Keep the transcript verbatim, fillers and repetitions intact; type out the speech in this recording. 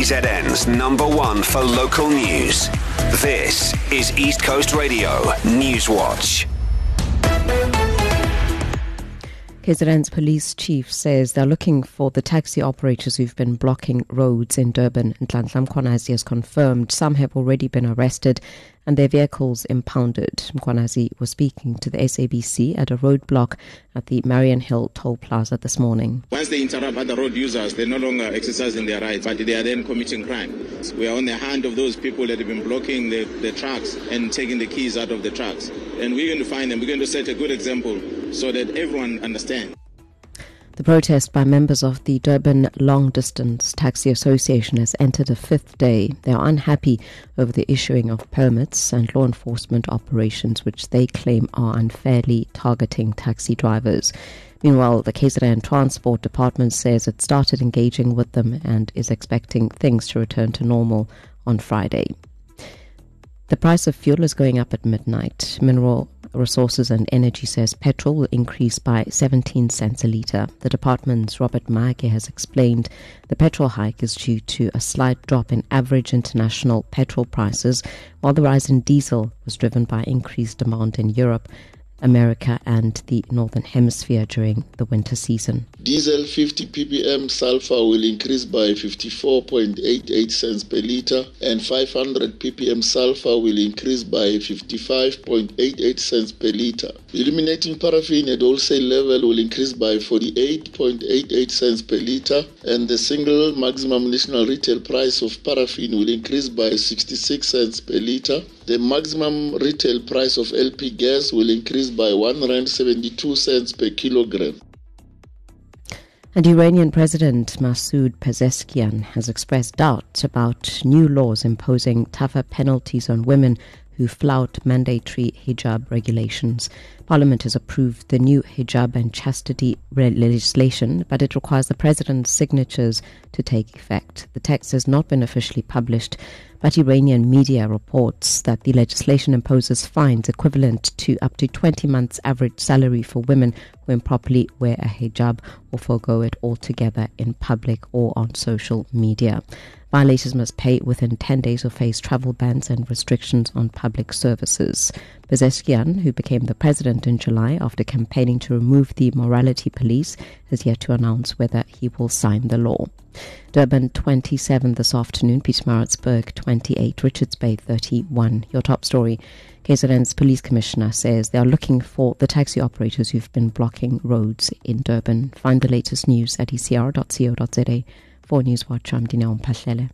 Z N's number one for local news. This is East Coast Radio Newswatch. K Z N's police chief says they're looking for the taxi operators who've been blocking roads in Durban. Nhlanhla Mkhwanazi has confirmed some have already been arrested and their vehicles impounded. Mkhwanazi was speaking to the S A B C at a roadblock at the Marion Hill toll plaza this morning. Once they interrupt other road users, they're no longer exercising their rights, but they are then committing crime. We are on the hand of those people that have been blocking the, the trucks and taking the keys out of the trucks. And we're going to find them. We're going to set a good example so that everyone understands. The protest by members of the Durban Long Distance Taxi Association has entered a fifth day. They are unhappy over the issuing of permits and law enforcement operations which they claim are unfairly targeting taxi drivers. Meanwhile, the K Z N Transport Department says it started engaging with them and is expecting things to return to normal on Friday. The price of fuel is going up at midnight. Mineral Resources and Energy says petrol will increase by seventeen cents a litre. The department's Robert Maake has explained the petrol hike is due to a slight drop in average international petrol prices, while the rise in diesel was driven by increased demand in Europe, America and the Northern Hemisphere during the winter season. Diesel fifty p p m sulfur will increase by fifty-four point eight eight cents per litre and five hundred p p m sulfur will increase by fifty-five point eight eight cents per litre. Illuminating paraffin at wholesale level will increase by forty-eight point eight eight cents per litre and the single maximum national retail price of paraffin will increase by sixty-six cents per litre. The maximum retail price of L P gas will increase by one rand seventy-two cents per kilogram. And Iranian President Masoud Pezeshkian has expressed doubt about new laws imposing tougher penalties on women who flout mandatory hijab regulations. Parliament has approved the new hijab and chastity legislation, but it requires the president's signatures to take effect. The text has not been officially published, but Iranian media reports that the legislation imposes fines equivalent to up to twenty months' average salary for women who improperly wear a hijab or forego it altogether in public or on social media. Violators must pay within ten days or face travel bans and restrictions on public services. Pezeshkian, who became the president in July after campaigning to remove the morality police, has yet to announce whether he will sign the law. Durban twenty-seven this afternoon, Pietermaritzburg twenty-eight, Richards Bay thirty-one. Your top story. K Z N's police commissioner says they are looking for the taxi operators who've been blocking roads in Durban. Find the latest news at e c r dot co dot za. For Newswatch, I'm Dineo Mpahlele.